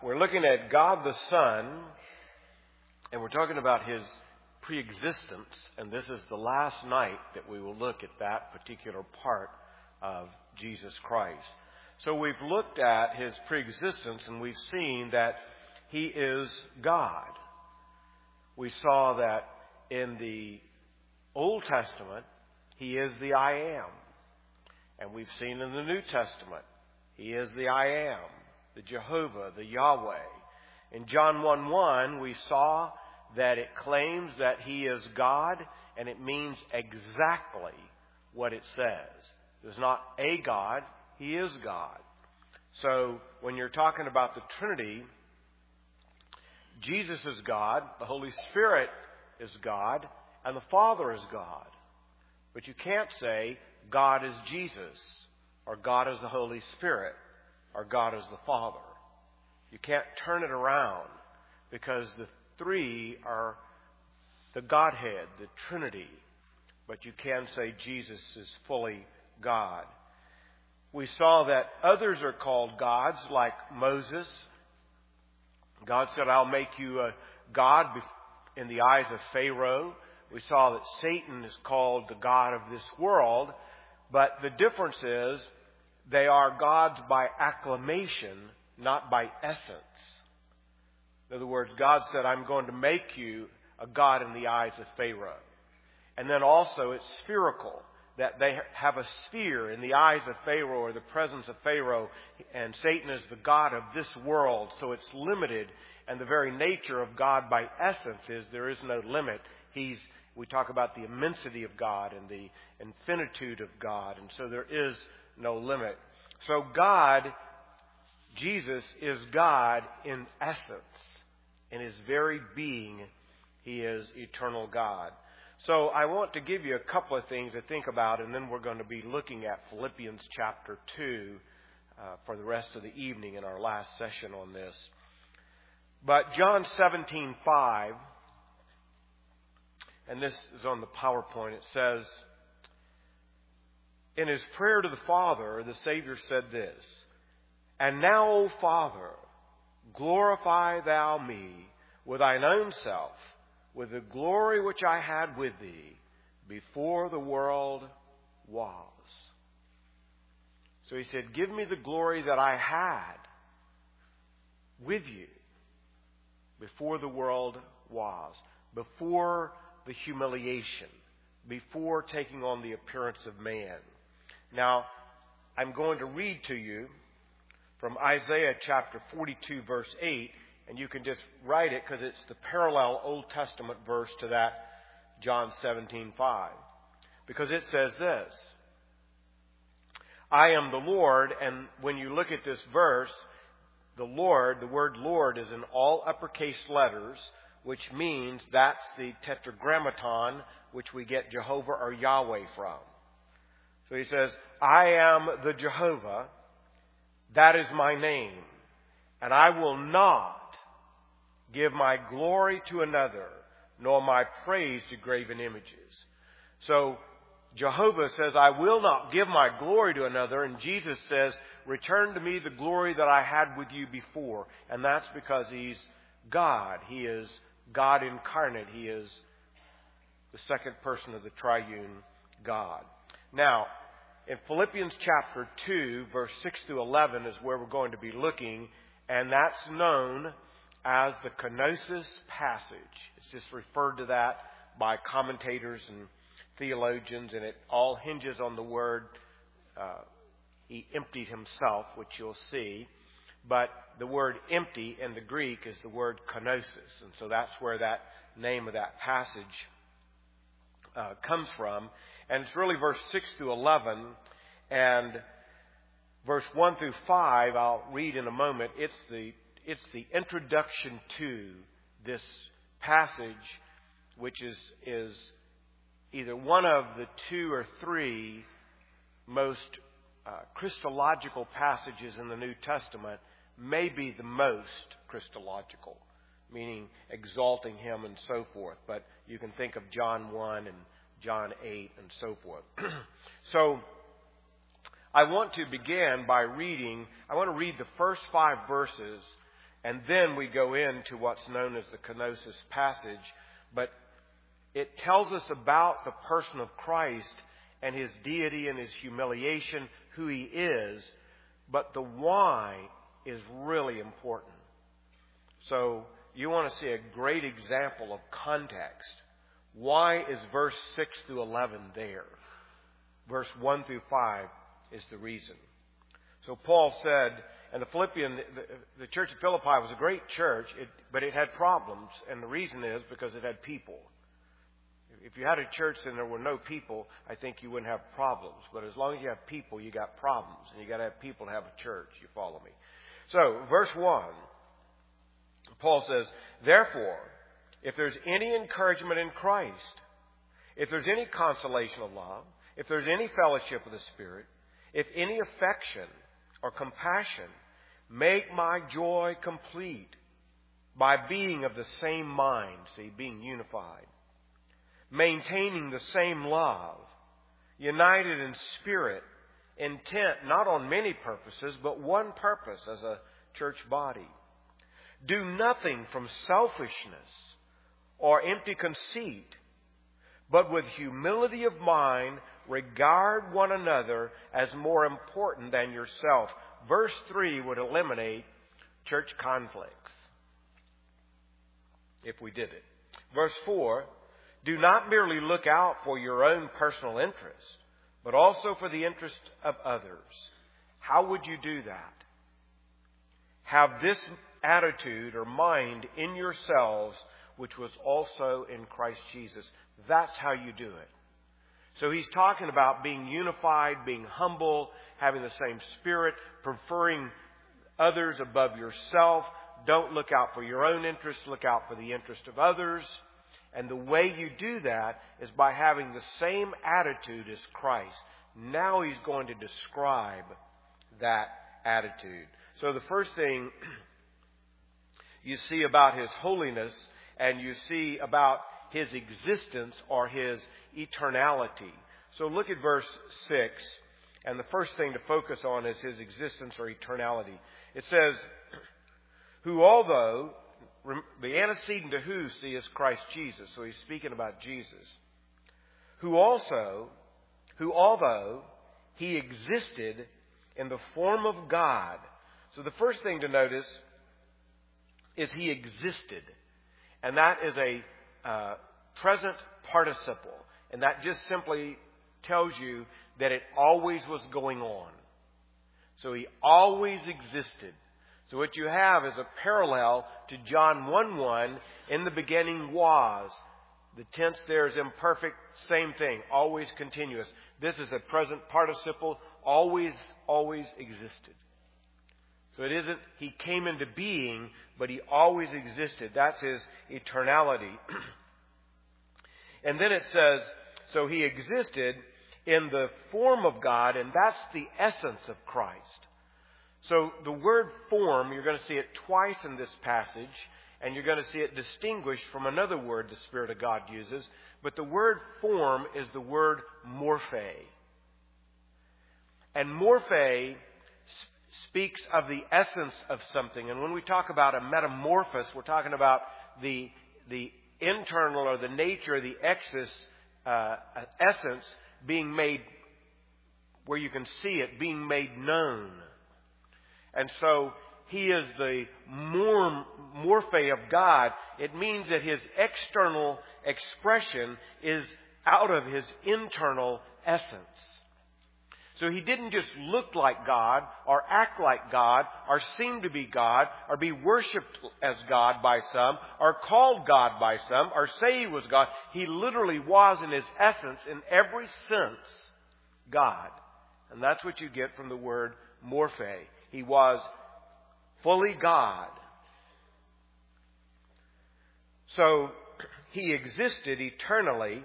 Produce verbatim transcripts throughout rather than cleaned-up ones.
We're looking at God the Son, and we're talking about His pre-existence, and this is the last night that we will look at that particular part of Jesus Christ. So we've looked at His pre-existence, and we've seen that He is God. We saw that in the Old Testament, He is the I Am. And we've seen in the New Testament, He is the I Am, the Jehovah, the Yahweh. In John one one, we saw that it claims that He is God, and it means exactly what it says. There's not a God, He is God. So when you're talking about the Trinity, Jesus is God, the Holy Spirit is God, and the Father is God. But you can't say God is Jesus, or God is the Holy Spirit, or God is the Father. You can't turn it around, because the three are the Godhead, the Trinity. But you can say Jesus is fully God. We saw that others are called gods, like Moses. God said, I'll make you a God in the eyes of Pharaoh. We saw that Satan is called the God of this world. But the difference is they are gods by acclamation, not by essence. In other words, God said, I'm going to make you a God in the eyes of Pharaoh. And then also it's spherical, that they have a sphere in the eyes of Pharaoh, or the presence of Pharaoh, and Satan is the God of this world, so it's limited. And the very nature of God by essence is there is no limit. He's, we talk about the immensity of God and the infinitude of God, and so there is no limit. So God, Jesus, is God in essence. In His very being, He is eternal God. So I want to give you a couple of things to think about, and then we're going to be looking at Philippians chapter two uh, for the rest of the evening in our last session on this. But John seventeen five, and this is on the PowerPoint, it says, in His prayer to the Father, the Savior said this, And now, O Father, glorify Thou me with Thine own self, with the glory which I had with Thee before the world was. So He said, give me the glory that I had with You before the world was, before the humiliation, before taking on the appearance of man. Now, I'm going to read to you from Isaiah chapter forty-two, verse eight, and you can just write it because it's the parallel Old Testament verse to that John seventeen five. Because it says this, I am the Lord, and when you look at this verse, the Lord, the word Lord is in all uppercase letters, which means that's the tetragrammaton, which we get Jehovah or Yahweh from. So He says, I am the Jehovah, that is my name, and I will not give my glory to another, nor my praise to graven images. So Jehovah says, I will not give my glory to another, and Jesus says, return to me the glory that I had with you before. And that's because He's God. He is God incarnate. He is the second person of the triune God. Now, in Philippians chapter two, verse six through eleven is where we're going to be looking, and that's known as the kenosis passage. It's just referred to that by commentators and theologians, and it all hinges on the word, uh, He emptied Himself, which you'll see. But the word empty in the Greek is the word kenosis, and so that's where that name of that passage uh, comes from. And it's really verse six through eleven, and verse one through five I'll read in a moment. It's the it's the introduction to this passage, which is is either one of the two or three most uh, Christological passages in the New Testament, maybe the most Christological, meaning exalting Him and so forth. But you can think of John one and John eight and so forth. So I want to begin by reading, I want to read the first five verses, And then we go into what's known as the kenosis passage. But it tells us about the person of Christ and His deity and His humiliation, who He is. But the why is really important. So you want to see a great example of context. Why is verse six through eleven there? Verse one through five is the reason. So Paul said, and the Philippian, the, the church of Philippi was a great church, it, but it had problems. And the reason is because it had people. If you had a church and there were no people, I think you wouldn't have problems. But as long as you have people, you got problems. And you got to have people to have a church. You follow me? So, verse one, Paul says, therefore, if there's any encouragement in Christ, if there's any consolation of love, if there's any fellowship of the Spirit, if any affection or compassion, make my joy complete by being of the same mind, see, being unified, maintaining the same love, united in spirit, intent not on many purposes, but one purpose as a church body. Do nothing from selfishness or empty conceit, but with humility of mind, regard one another as more important than yourself. Verse three would eliminate church conflicts if we did it. Verse four, do not merely look out for your own personal interest, but also for the interest of others. How would you do that? Have this attitude or mind in yourselves, which was also in Christ Jesus. That's how you do it. So he's talking about being unified, being humble, having the same spirit, preferring others above yourself. Don't look out for your own interest, look out for the interest of others. And the way you do that is by having the same attitude as Christ. Now he's going to describe that attitude. So the first thing you see about His holiness and you see about His existence or His eternality. So look at verse six, and the first thing to focus on is His existence or eternality. It says, who although, the antecedent to who, see, is Christ Jesus. So he's speaking about Jesus. Who also, who although He existed in the form of God. So the first thing to notice is He existed. And that is a uh, present participle. And that just simply tells you that it always was going on. So He always existed. So what you have is a parallel to John one one, in the beginning was. The tense there is imperfect, same thing, always continuous. This is a present participle, always, always existed. So it isn't He came into being, but He always existed. That's His eternality. And then it says, so He existed in the form of God, and that's the essence of Christ. So the word form, you're going to see it twice in this passage, and you're going to see it distinguished from another word the Spirit of God uses. But the word form is the word morphe. And morphe speaks of the essence of something. And when we talk about a metamorphosis, we're talking about the, the internal or the nature, the excess, uh, essence being made, where you can see it, being made known. And so He is the mor- morphe of God. It means that His external expression is out of His internal essence. So He didn't just look like God or act like God or seem to be God or be worshipped as God by some or called God by some or say He was God. He literally was in His essence, in every sense, God. And that's what you get from the word morphe. He was fully God. So He existed eternally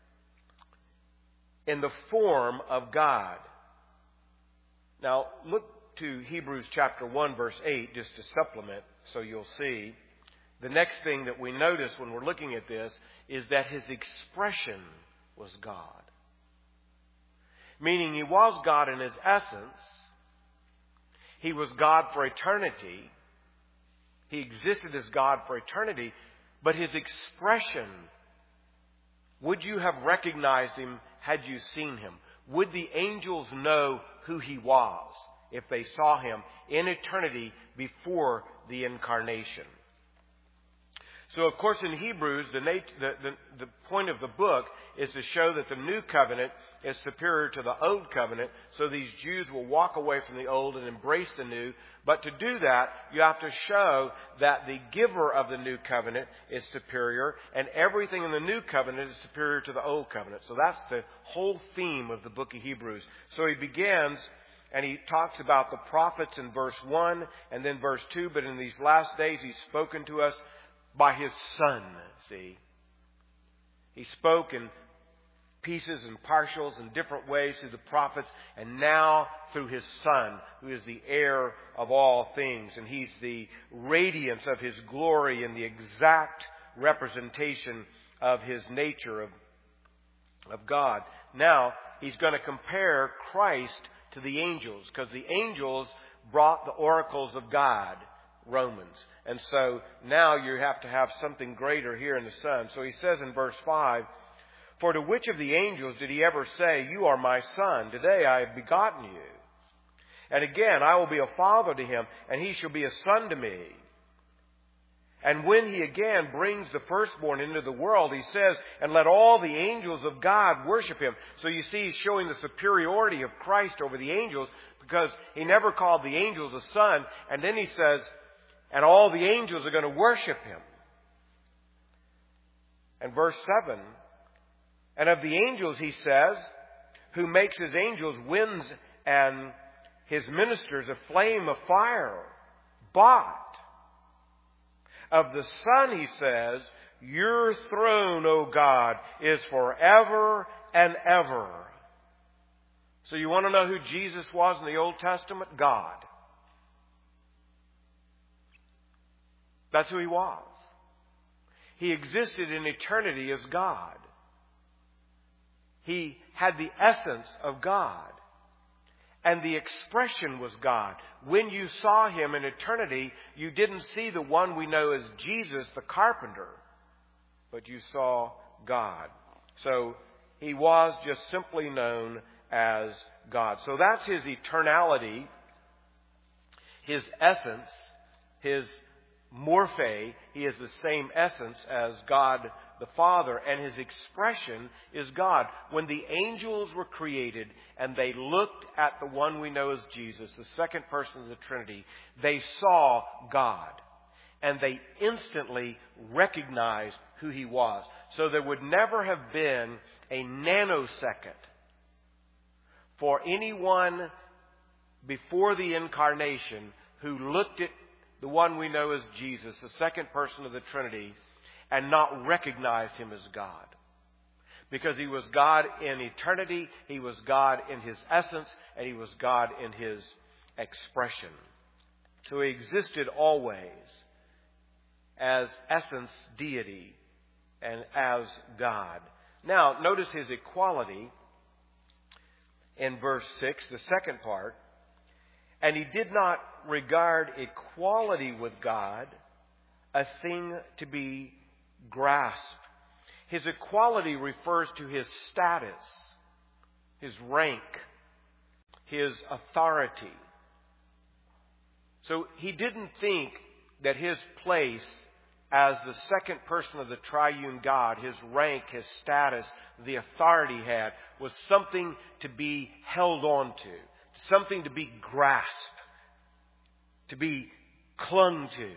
in the form of God. Now, look to Hebrews chapter one, verse eight, just to supplement, so you'll see. The next thing that we notice when we're looking at this is that His expression was God. Meaning He was God in His essence. He was God for eternity. He existed as God for eternity, but his expression, would you have recognized him had you seen him? Would the angels know who he was if they saw him in eternity before the incarnation? So, of course, in Hebrews, the, nat- the, the, the point of the book is to show that the new covenant is superior to the old covenant, so these Jews will walk away from the old and embrace the new. But to do that, you have to show that the giver of the new covenant is superior, and everything in the new covenant is superior to the old covenant. So that's the whole theme of the book of Hebrews. So he begins, and he talks about the prophets in verse one and then verse two, but in these last days he's spoken to us by his Son, see. He spoke in pieces and partials in different ways through the prophets, and now through his Son, who is the heir of all things. And he's the radiance of his glory and the exact representation of his nature of, of God. Now, he's going to compare Christ to the angels, because the angels brought the oracles of God, Romans. And so now you have to have something greater here in the Son. So he says in verse five, "For to which of the angels did he ever say, 'You are my Son, today I have begotten you'? And again, I will be a father to him, and he shall be a son to me. And when he again brings the firstborn into the world, he says, 'And let all the angels of God worship him.'" So you see, he's showing the superiority of Christ over the angels, because he never called the angels a son. And then he says, and all the angels are going to worship him. And verse seven, "And of the angels," he says, "who makes his angels winds and his ministers a flame of fire, but of the Son," he says, "your throne, O God, is forever and ever." So you want to know who Jesus was in the Old Testament? God. That's who he was. He existed in eternity as God. He had the essence of God. And the expression was God. When you saw him in eternity, you didn't see the one we know as Jesus, the carpenter, but you saw God. So he was just simply known as God. So that's his eternality, his essence, his morphe. He is the same essence as God the Father, and his expression is God. When the angels were created and they looked at the one we know as Jesus, the second person of the Trinity, they saw God, and they instantly recognized who he was. So there would never have been a nanosecond for anyone before the incarnation who looked at the one we know as Jesus, the second person of the Trinity, and not recognized him as God. Because he was God in eternity, he was God in his essence, and he was God in his expression. So he existed always as essence, deity, and as God. Now, notice his equality in verse six, the second part. "And he did not regard equality with God a thing to be grasped." His equality refers to his status, his rank, his authority. So he didn't think that his place as the second person of the triune God, his rank, his status, the authority he had, was something to be held on to, something to be grasped, to be clung to.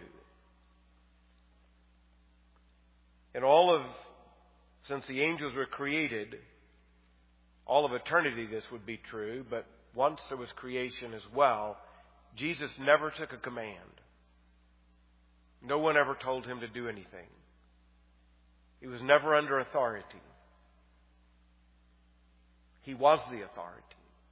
And all of, since the angels were created, all of eternity this would be true, but once there was creation as well, Jesus never took a command. No one ever told him to do anything. He was never under authority. He was the authority.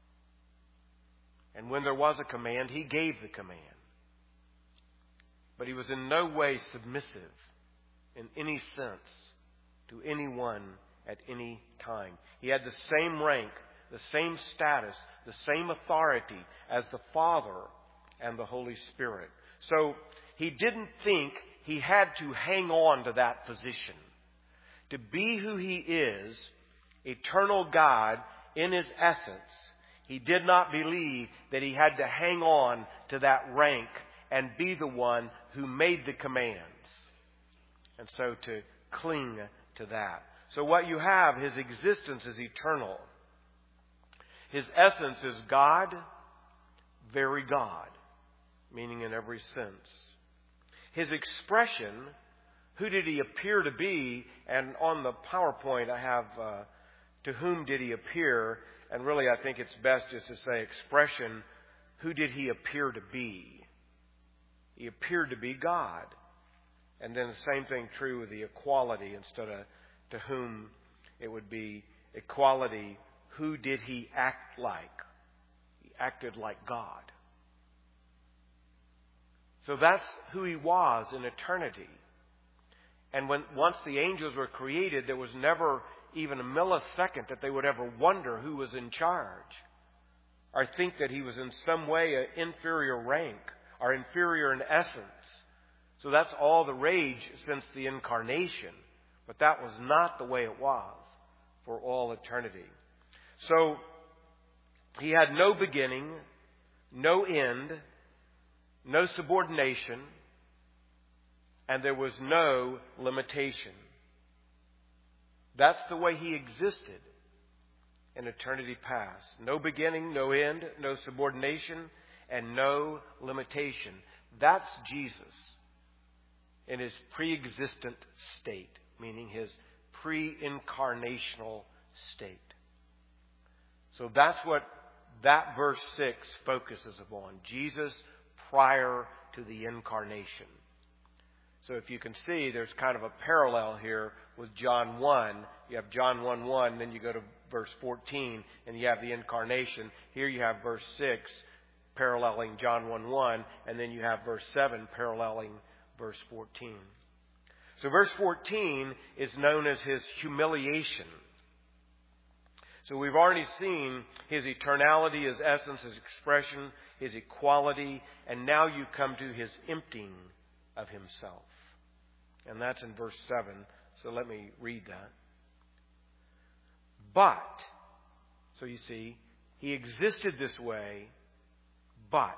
And when there was a command, he gave the command. But he was in no way submissive in any sense to anyone at any time. He had the same rank, the same status, the same authority as the Father and the Holy Spirit. So he didn't think he had to hang on to that position. To be who he is, eternal God in his essence, he did not believe that he had to hang on to that rank and be the one who made the commands. And so to cling to that. So what you have, his existence is eternal. His essence is God, very God, meaning in every sense. His expression, who did he appear to be? And on the PowerPoint I have, uh, to whom did he appear? And really I think it's best just to say expression, who did he appear to be? He appeared to be God. And then the same thing true with the equality. Instead of to whom, it would be equality. Who did he act like? He acted like God. So that's who he was in eternity. And when once the angels were created, there was never even a millisecond that they would ever wonder who was in charge, or think that he was in some way an inferior rank or inferior in essence. So that's all the rage since the incarnation. But that was not the way it was for all eternity. So he had no beginning, no end, no subordination, and there was no limitation. That's the way he existed in eternity past. No beginning, no end, no subordination, and no limitation. That's Jesus in his pre-existent state, meaning his pre-incarnational state. So that's what that verse six focuses upon. Jesus prior to the incarnation. So if you can see, there's kind of a parallel here with John one. You have John one one, then you go to verse fourteen, and you have the incarnation. Here you have verse six paralleling John one one, and then you have verse seven paralleling verse fourteen. So verse fourteen is known as his humiliation. So we've already seen his eternality, his essence, his expression, his equality, and now you come to his emptying of himself. And that's in verse seven. So let me read that. But, so you see, he existed this way, but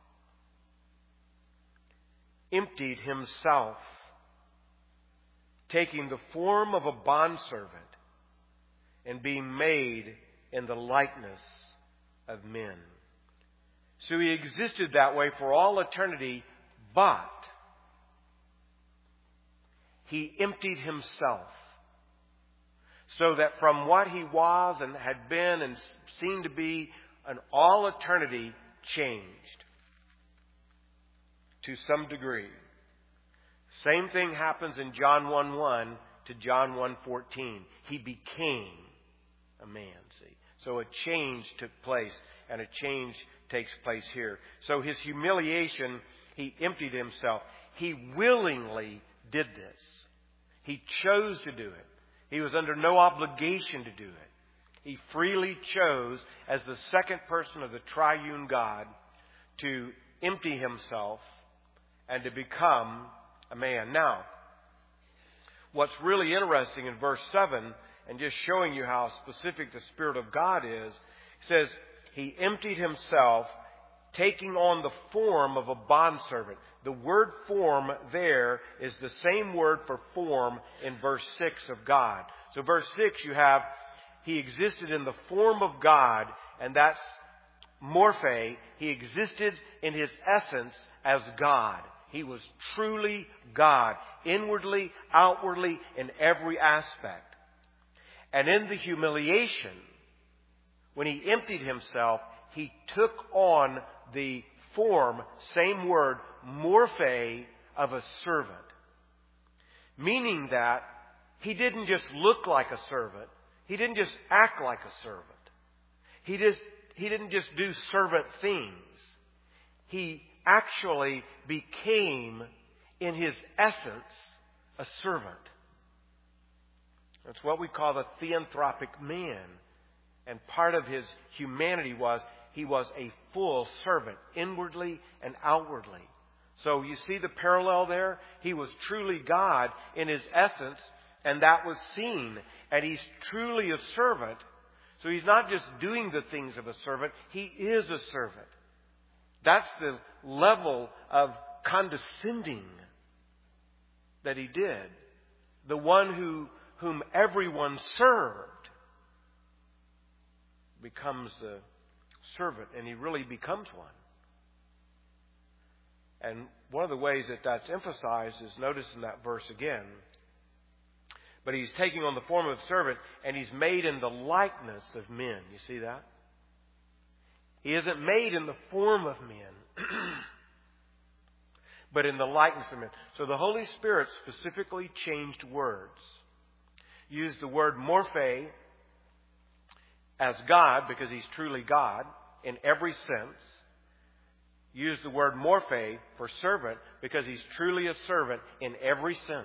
emptied himself, taking the form of a bondservant and being made in the likeness of men. So he existed that way for all eternity, but he emptied himself so that from what he was and had been and seemed to be an all eternity changed to some degree. Same thing happens in John one one to John one fourteen. He became a man, see. So a change took place, and a change takes place here. So his humiliation, he emptied himself. He willingly did this. He chose to do it. He was under no obligation to do it. He freely chose, as the second person of the triune God, to empty himself and to become a man. Now, what's really interesting in verse seven, and just showing you how specific the Spirit of God is, it says, he emptied himself, taking on the form of a bondservant. The word form there is the same word for form in verse six of God. So verse six you have, he existed in the form of God, and that's morphe. He existed in his essence as God. He was truly God, inwardly, outwardly, in every aspect. And in the humiliation, when he emptied himself, he took on the form, same word, morphe, of a servant. Meaning that he didn't just look like a servant. He didn't just act like a servant. He just, he didn't just do servant things. He actually became, in his essence, a servant. That's what we call the theanthropic man. And part of his humanity was he was a full servant, inwardly and outwardly. So you see the parallel there? He was truly God in his essence, and that was seen. And he's truly a servant. So he's not just doing the things of a servant, he is a servant. That's the level of condescending that he did. The one who whom everyone served becomes the servant, and he really becomes one. And one of the ways that that's emphasized is, notice in that verse again, but he's taking on the form of a servant, and he's made in the likeness of men. You see that? He isn't made in the form of men, but in the likeness of men. So the Holy Spirit specifically changed words. Used the word morphe as God, because he's truly God in every sense. Used the word morphe for servant, because he's truly a servant in every sense.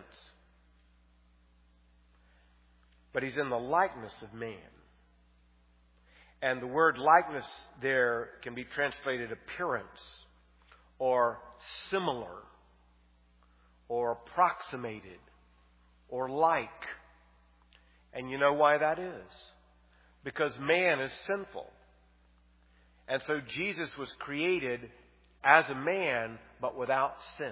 But he's in the likeness of man. And the word likeness there can be translated appearance, or similar, or approximated, or like. And you know why that is? Because man is sinful. And so Jesus was created as a man, but without sin.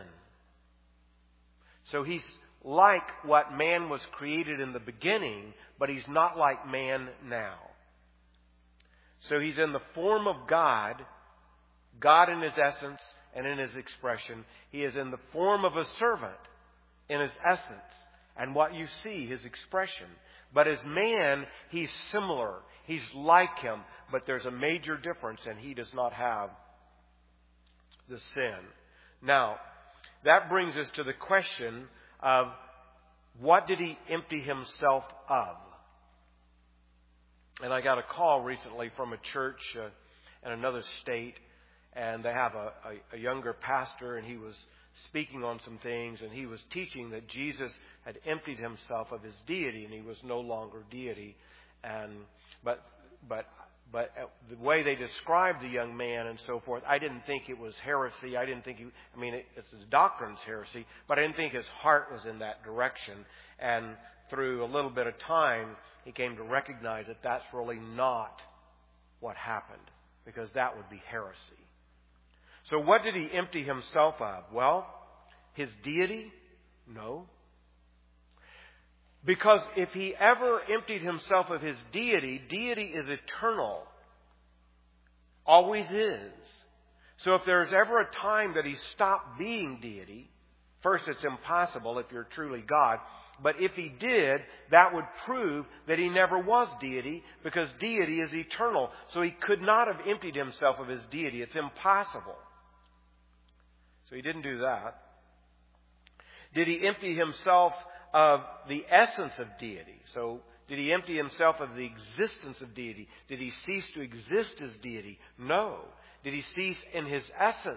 So he's like what man was created in the beginning, but he's not like man now. So he's in the form of God, God in his essence and in his expression. He is in the form of a servant in his essence and what you see, his expression. But as man, he's similar. He's like him, but there's a major difference, and he does not have the sin. Now, that brings us to the question of, what did he empty himself of? And I got a call recently from a church uh, in another state, and they have a, a, a younger pastor, and he was speaking on some things, and he was teaching that Jesus had emptied himself of his deity, and he was no longer deity. And but but but the way they described the young man and so forth, I didn't think it was heresy. I didn't think he. I mean, it, it's his doctrine's heresy, but I didn't think his heart was in that direction. And through a little bit of time, he came to recognize that that's really not what happened, because that would be heresy. So what did he empty himself of? Well, his deity? No. Because if he ever emptied himself of his deity, deity is eternal. Always is. So if there's ever a time that he stopped being deity, first, it's impossible if you're truly God. But if he did, that would prove that he never was deity, because deity is eternal. So he could not have emptied himself of his deity. It's impossible. So he didn't do that. Did he empty himself of the essence of deity? So did he empty himself of the existence of deity? Did he cease to exist as deity? No. Did he cease in his essence?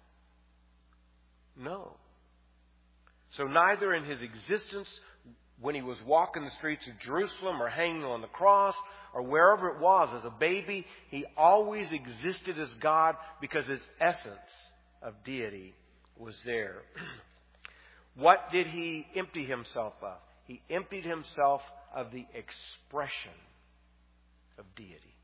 No. So neither in his existence when he was walking the streets of Jerusalem or hanging on the cross or wherever it was as a baby, he always existed as God, because his essence of deity was there. What did he empty himself of? He emptied himself of the expression of deity.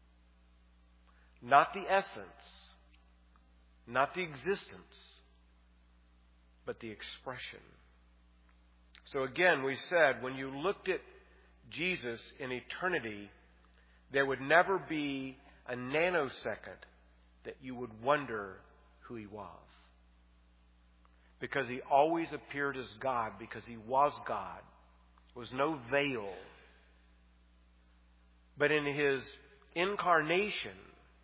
Not the essence, not the existence, but the expression. So again, we said, when you looked at Jesus in eternity, there would never be a nanosecond that you would wonder who he was. Because he always appeared as God, because he was God. There was no veil. But in his incarnation,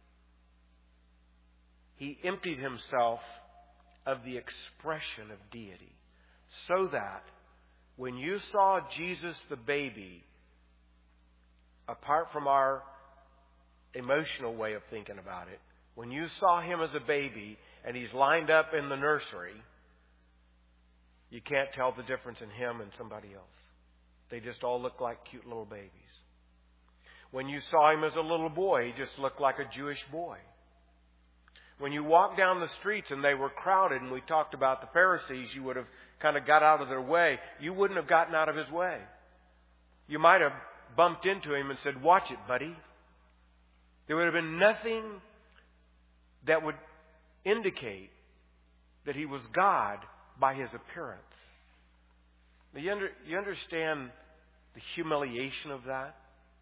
he emptied himself of the expression of deity, so that when you saw Jesus the baby, apart from our emotional way of thinking about it, when you saw him as a baby and he's lined up in the nursery, you can't tell the difference in him and somebody else. They just all look like cute little babies. When you saw him as a little boy, he just looked like a Jewish boy. When you walked down the streets and they were crowded, and we talked about the Pharisees, you would have kind of got out of their way. You wouldn't have gotten out of his way. You might have bumped into him and said, "Watch it, buddy." There would have been nothing that would indicate that he was God by his appearance. Now, you, under, you understand the humiliation of that?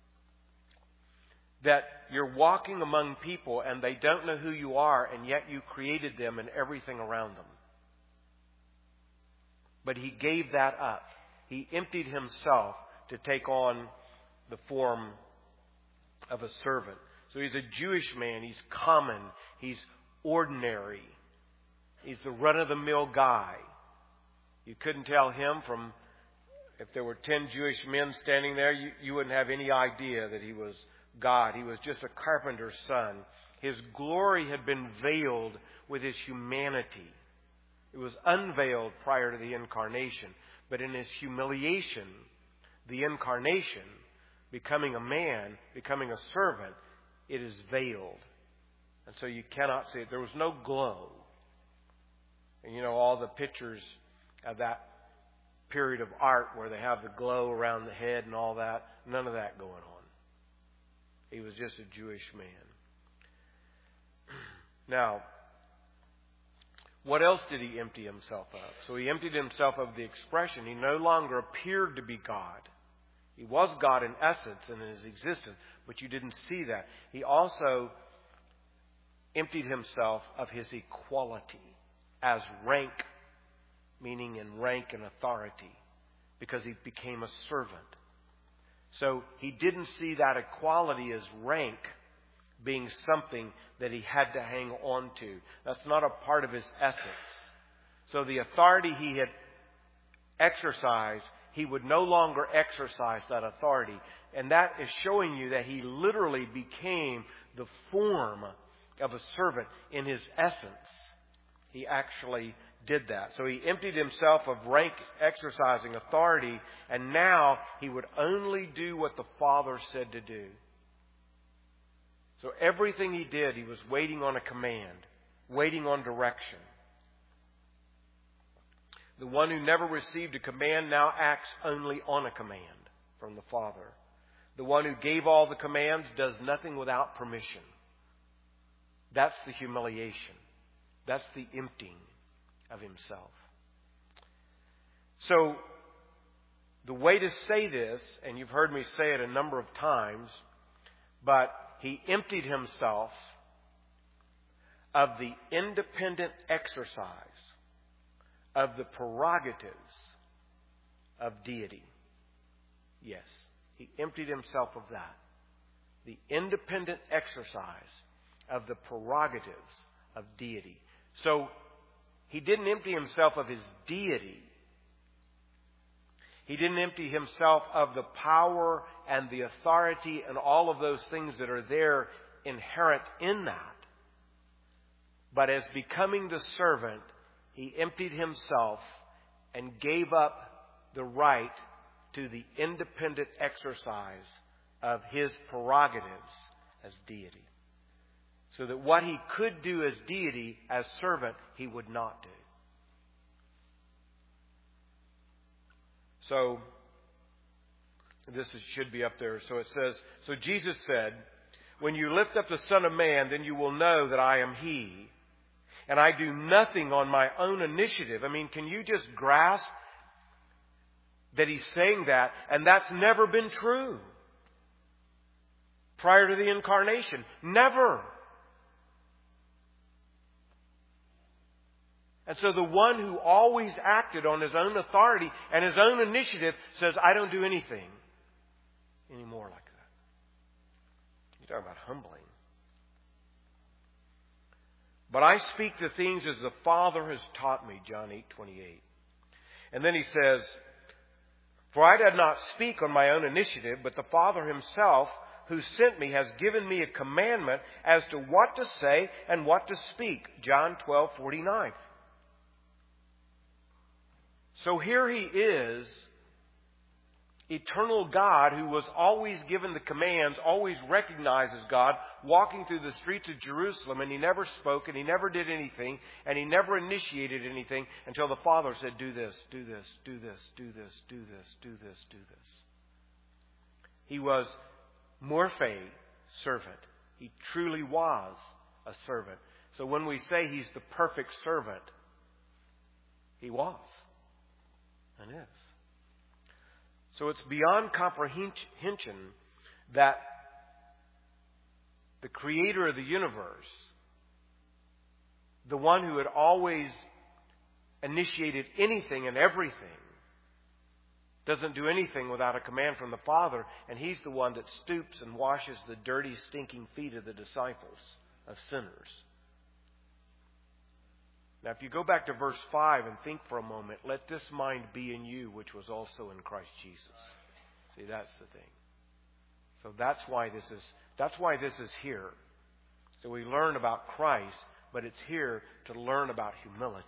That you're walking among people and they don't know who you are, and yet you created them and everything around them. But he gave that up. He emptied himself to take on the form of a servant. So he's a Jewish man. He's common. He's ordinary. He's the run-of-the-mill guy. You couldn't tell him from, if there were ten Jewish men standing there, you, you wouldn't have any idea that he was God. He was just a carpenter's son. His glory had been veiled with his humanity. It was unveiled prior to the incarnation. But in his humiliation, the incarnation, becoming a man, becoming a servant, it is veiled. And so you cannot see it. There was no glow. And you know, all the pictures of that period of art where they have the glow around the head and all that, none of that going on. He was just a Jewish man. Now, what else did he empty himself of? So he emptied himself of the expression. He no longer appeared to be God. He was God in essence and in his existence, but you didn't see that. He also emptied himself of his equality as rank, meaning in rank and authority, because he became a servant. So he didn't see that equality as rank being something that he had to hang on to. That's not a part of his essence. So the authority he had exercised, he would no longer exercise that authority. And that is showing you that he literally became the form of a servant. In his essence, he actually did that. So he emptied himself of rank, exercising authority, and now he would only do what the Father said to do. So everything he did, he was waiting on a command, waiting on direction. The one who never received a command now acts only on a command from the Father. The one who gave all the commands does nothing without permission. That's the humiliation. That's the emptying of himself. So, the way to say this, and you've heard me say it a number of times, but he emptied himself of the independent exercise of the prerogatives of deity. Yes, he emptied himself of that. The independent exercise of the prerogatives of deity. So, he didn't empty himself of his deity. He didn't empty himself of the power and the authority and all of those things that are there inherent in that. But as becoming the servant, he emptied himself and gave up the right to the independent exercise of his prerogatives as deity. So that what he could do as deity, as servant, he would not do. So, this is, should be up there. So it says, so Jesus said, "When you lift up the Son of Man, then you will know that I am He. And I do nothing on my own initiative." I mean, can you just grasp that he's saying that? And that's never been true prior to the incarnation. Never. And so the one who always acted on his own authority and his own initiative says, "I don't do anything anymore like that." You talk about humbling. "But I speak the things as the Father has taught me," John eight twenty-eight. And then he says, "For I did not speak on my own initiative, but the Father himself who sent me has given me a commandment as to what to say and what to speak." John twelve forty-nine. So here he is eternal God who was always given the commands, always recognized as God, walking through the streets of Jerusalem, and he never spoke and he never did anything and he never initiated anything until the Father said, do this, do this, do this, do this, do this, do this, do this. He was morphe, servant. He truly was a servant. So when we say he's the perfect servant, he was and is. So it's beyond comprehension that the creator of the universe, the one who had always initiated anything and everything, doesn't do anything without a command from the Father, and he's the one that stoops and washes the dirty, stinking feet of the disciples, of sinners. Now, if you go back to verse five and think for a moment, let this mind be in you, which was also in Christ Jesus. See, that's the thing. So that's why this is, that's why this is here. So we learn about Christ, but it's here to learn about humility.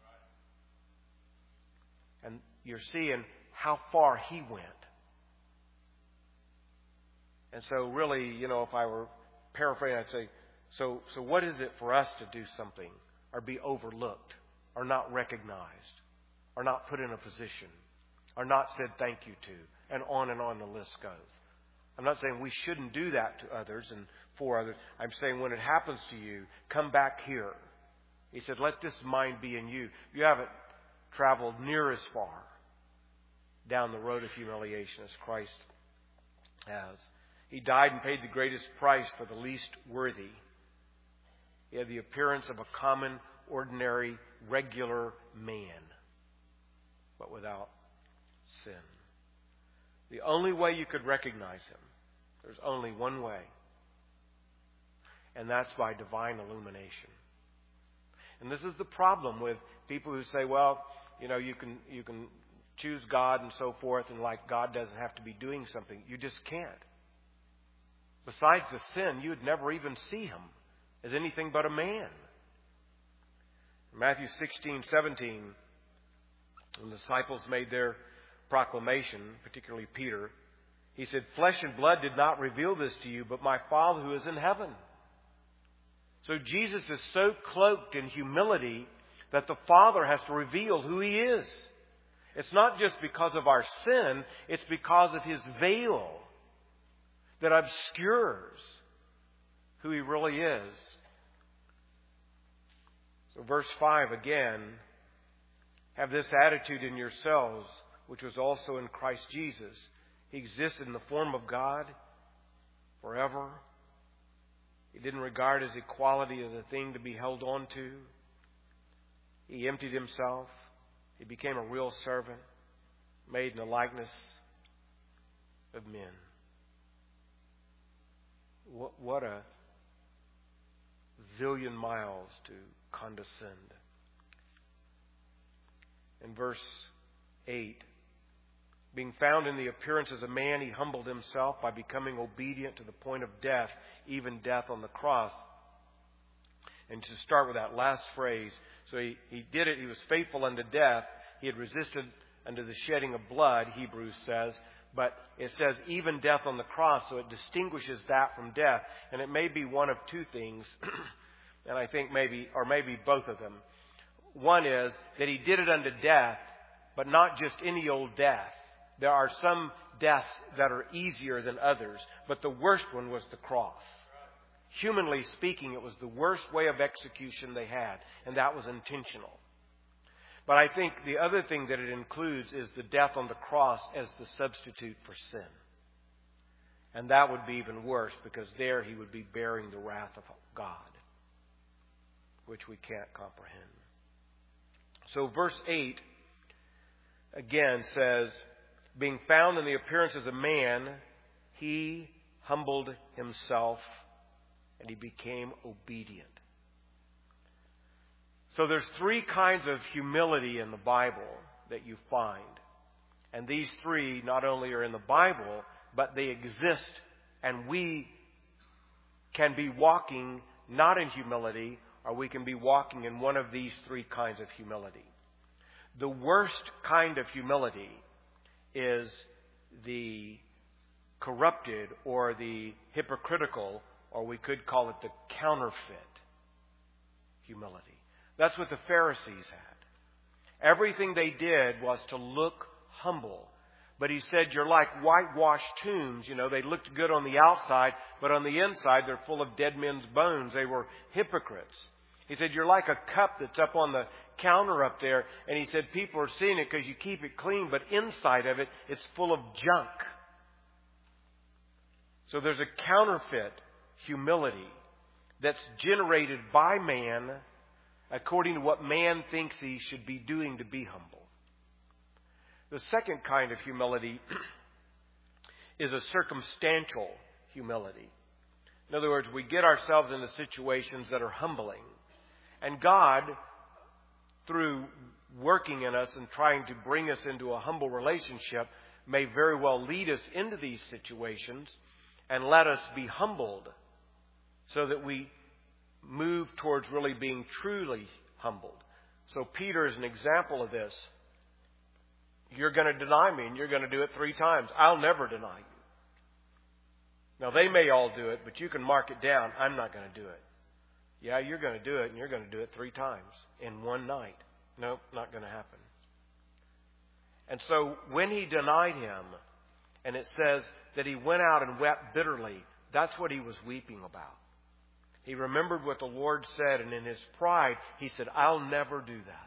And you're seeing how far he went. And so really, you know, if I were paraphrasing, I'd say, so, so what is it for us to do something or be overlooked or not recognized or not put in a position or not said thank you to, and on and on the list goes? I'm not saying we shouldn't do that to others and for others. I'm saying when it happens to you, come back here. He said, let this mind be in you. You haven't traveled near as far down the road of humiliation as Christ has. He died and paid the greatest price for the least worthy. He had the appearance of a common, ordinary, regular man, but without sin. The only way you could recognize him, there's only one way, and that's by divine illumination. And this is the problem with people who say, well, you know, you can you can choose God and so forth, and like God doesn't have to be doing something. You just can't. Besides the sin, you would never even see him as anything but a man. Matthew sixteen, seventeen, when the disciples made their proclamation, particularly Peter, he said, flesh and blood did not reveal this to you, but my Father who is in heaven. So Jesus is so cloaked in humility that the Father has to reveal who he is. It's not just because of our sin, it's because of his veil that obscures who he really is. So verse five again, have this attitude in yourselves, which was also in Christ Jesus. He existed in the form of God forever. He didn't regard as equality as a thing to be held on to. He emptied himself. He became a real servant, made in the likeness of men. What, what a zillion miles to condescend. In verse eight, being found in the appearance as a man, he humbled himself by becoming obedient to the point of death, even death on the cross. And to start with that last phrase, so he, he did it, he was faithful unto death. He had resisted unto the shedding of blood, Hebrews says. But it says even death on the cross, so it distinguishes that from death. And it may be one of two things, and I think maybe, or maybe both of them. One is that he did it unto death, but not just any old death. There are some deaths that are easier than others, but the worst one was the cross. Humanly speaking, it was the worst way of execution they had, and that was intentional. But I think the other thing that it includes is the death on the cross as the substitute for sin. And that would be even worse, because there he would be bearing the wrath of God, which we can't comprehend. So verse eight again says, being found in the appearance as a man, he humbled himself and he became obedient. So there's three kinds of humility in the Bible that you find. And these three not only are in the Bible, but they exist, and we can be walking not in humility, or we can be walking in one of these three kinds of humility. The worst kind of humility is the corrupted or the hypocritical, or we could call it the counterfeit humility. That's what the Pharisees had. Everything they did was to look humble. But he said, you're like whitewashed tombs. You know, they looked good on the outside, but on the inside they're full of dead men's bones. They were hypocrites. He said, you're like a cup that's up on the counter up there. And he said, people are seeing it because you keep it clean, but inside of it, it's full of junk. So there's a counterfeit humility that's generated by man according to what man thinks he should be doing to be humble. The second kind of humility is a circumstantial humility. In other words, we get ourselves into situations that are humbling. And God, through working in us and trying to bring us into a humble relationship, may very well lead us into these situations and let us be humbled so that we move towards really being truly humbled. So Peter is an example of this. You're going to deny me and you're going to do it three times. I'll never deny you. Now they may all do it, but you can mark it down. I'm not going to do it. Yeah, you're going to do it and you're going to do it three times in one night. No, not going to happen. And so when he denied him, and it says that he went out and wept bitterly, that's what he was weeping about. He remembered what the Lord said, and in his pride, he said, I'll never do that.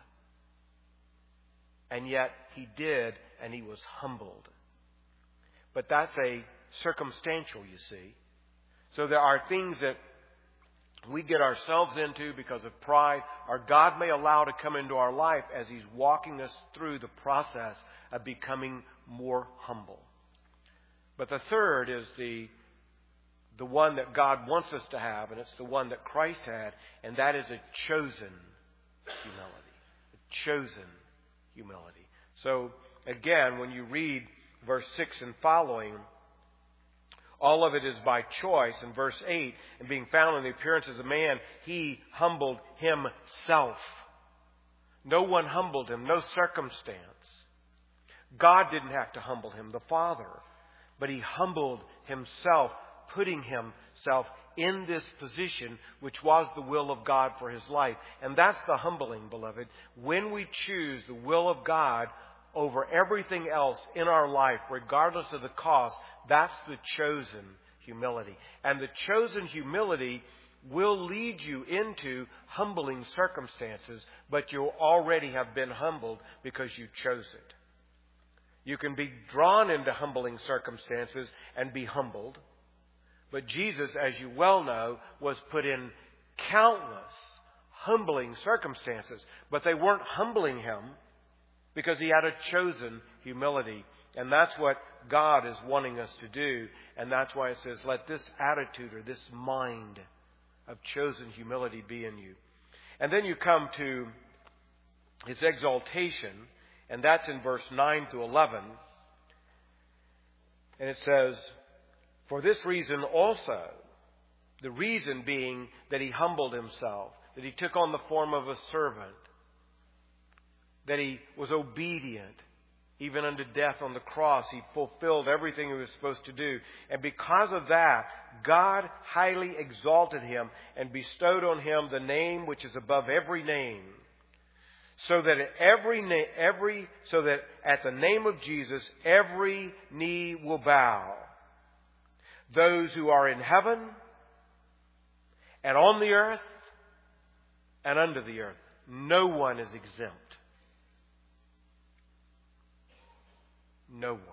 And yet he did, and he was humbled. But that's a circumstantial, you see. So there are things that we get ourselves into because of pride, or God may allow to come into our life as He's walking us through the process of becoming more humble. But the third is the the one that God wants us to have, and it's the one that Christ had, and that is a chosen humility. A chosen humility. So, again, when you read verse six and following, all of it is by choice. In verse eight, and being found in the appearance as a man, He humbled Himself. No one humbled Him, no circumstance. God didn't have to humble Him, the Father. But He humbled Himself, putting Himself in this position, which was the will of God for His life. And that's the humbling, beloved. When we choose the will of God over everything else in our life, regardless of the cost, that's the chosen humility. And the chosen humility will lead you into humbling circumstances, but you'll already have been humbled because you chose it. You can be drawn into humbling circumstances and be humbled. But Jesus, as you well know, was put in countless humbling circumstances. But they weren't humbling Him because He had a chosen humility. And that's what God is wanting us to do. And that's why it says, let this attitude or this mind of chosen humility be in you. And then you come to His exaltation. And that's in verse nine to eleven. And it says, for this reason also, the reason being that He humbled Himself, that He took on the form of a servant, that He was obedient, even unto death on the cross. He fulfilled everything He was supposed to do. And because of that, God highly exalted Him and bestowed on Him the name which is above every name. So that at every every so that at the name of Jesus every knee will bow. Those who are in heaven and on the earth and under the earth. No one is exempt. No one.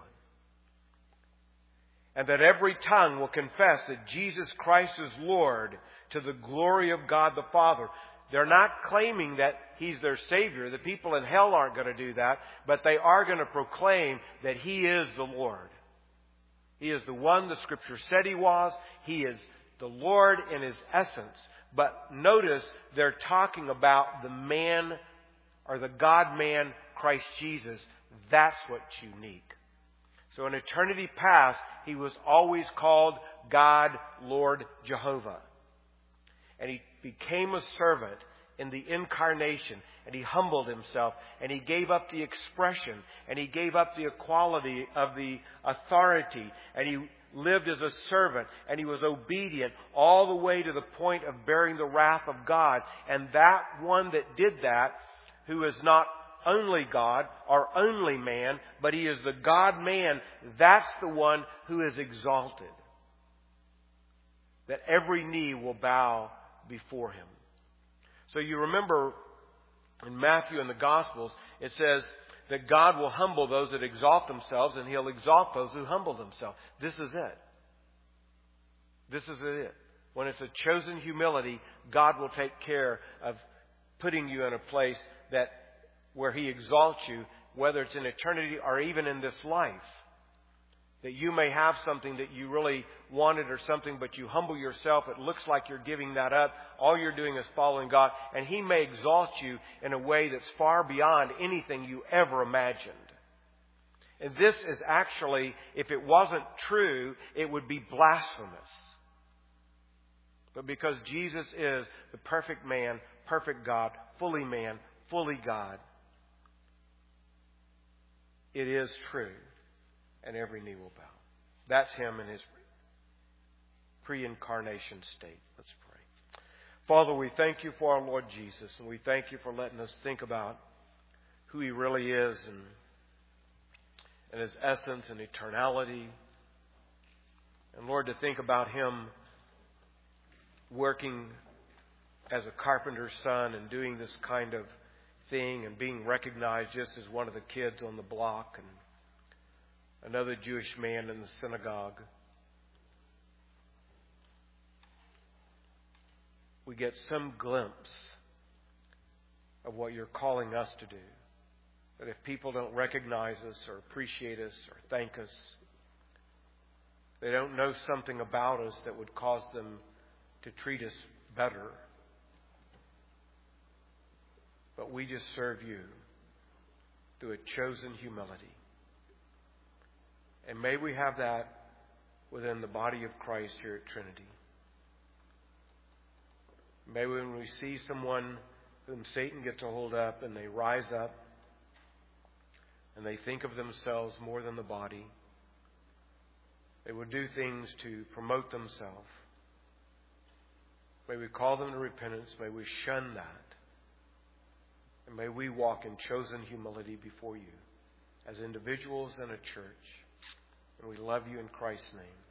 And that every tongue will confess that Jesus Christ is Lord, to the glory of God the Father. They're not claiming that He's their Savior. The people in hell aren't going to do that. But they are going to proclaim that He is the Lord. He is the one the Scripture said He was. He is the Lord in His essence. But notice they're talking about the man or the God-man Christ Jesus. That's what's unique. So in eternity past, He was always called God, Lord, Jehovah. And He became a servant in the incarnation, and He humbled Himself, and He gave up the expression, and He gave up the equality of the authority, and He lived as a servant, and He was obedient all the way to the point of bearing the wrath of God. And that one that did that, who is not only God or only man, but He is the God-man, that's the one who is exalted. That every knee will bow before Him. So you remember in Matthew and the Gospels, it says that God will humble those that exalt themselves, and He'll exalt those who humble themselves. This is it. This is it. When it's a chosen humility, God will take care of putting you in a place that where He exalts you, whether it's in eternity or even in this life. That you may have something that you really wanted or something, but you humble yourself. It looks like you're giving that up. All you're doing is following God. And He may exalt you in a way that's far beyond anything you ever imagined. And this is actually, if it wasn't true, it would be blasphemous. But because Jesus is the perfect man, perfect God, fully man, fully God, it is true. And every knee will bow. That's Him in His pre-incarnation state. Let's pray. Father, we thank You for our Lord Jesus, and we thank You for letting us think about who He really is and, and His essence and eternality. And Lord, to think about Him working as a carpenter's son and doing this kind of thing and being recognized just as one of the kids on the block and another Jewish man in the synagogue. We get some glimpse of what You're calling us to do. That if people don't recognize us or appreciate us or thank us, they don't know something about us that would cause them to treat us better. But we just serve You through a chosen humility. And may we have that within the body of Christ here at Trinity. May when we see someone whom Satan gets a hold of and they rise up and they think of themselves more than the body, they will do things to promote themselves. May we call them to repentance. May we shun that. And may we walk in chosen humility before You as individuals and a church. And we love You in Christ's name.